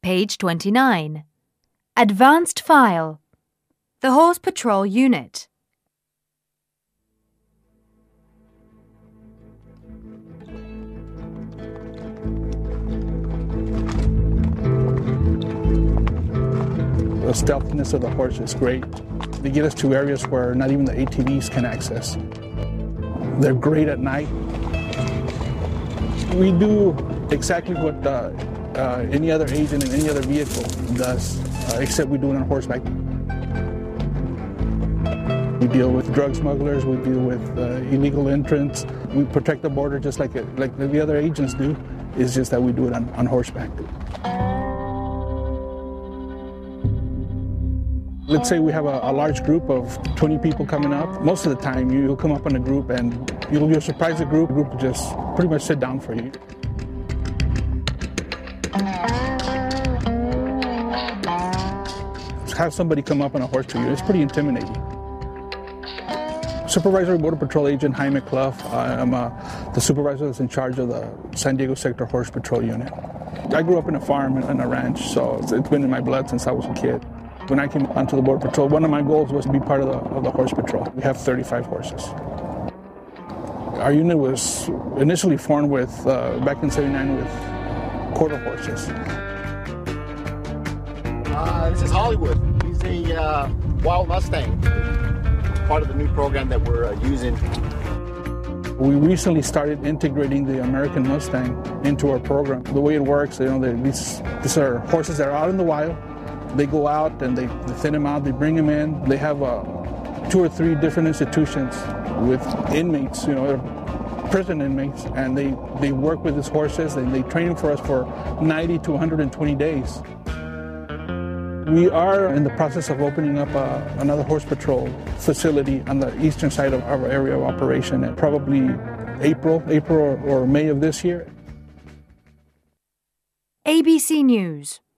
Page 29. Advanced File. The Horse Patrol Unit. The stealthiness of the horse is great. They get us to areas where not even the ATVs can access. They're great at night. We do exactly what any other agent in any other vehicle does, except we do it on horseback. We deal with drug smugglers, we deal with illegal entrants. We protect the border just like the other agents do. It's just that we do it on horseback. Let's say we have a large group of 20 people coming up. Most of the time, you'll come up in a group and you'll surprise the group. The group will just pretty much sit down for you. Have somebody come up on a horse to you, it's pretty intimidating. Supervisory Border Patrol Agent Jaime Clough. I'm the supervisor that's in charge of the San Diego Sector Horse Patrol Unit. I grew up in a farm and a ranch, so it's been in my blood since I was a kid. When I came onto the Border Patrol, one of my goals was to be part of the Horse Patrol. We have 35 horses. Our unit was initially formed with, back in '79, with quarter horses. This is Hollywood. He's a Wild Mustang, part of the new program that we're using. We recently started integrating the American Mustang into our program. The way it works, these are horses that are out in the wild. They go out and they thin them out, they bring them in. They have 2 or 3 different institutions with inmates, prison inmates, and they work with these horses and they train them for us for 90 to 120 days. We are in the process of opening up another horse patrol facility on the eastern side of our area of operation at probably April or May of this year. ABC News.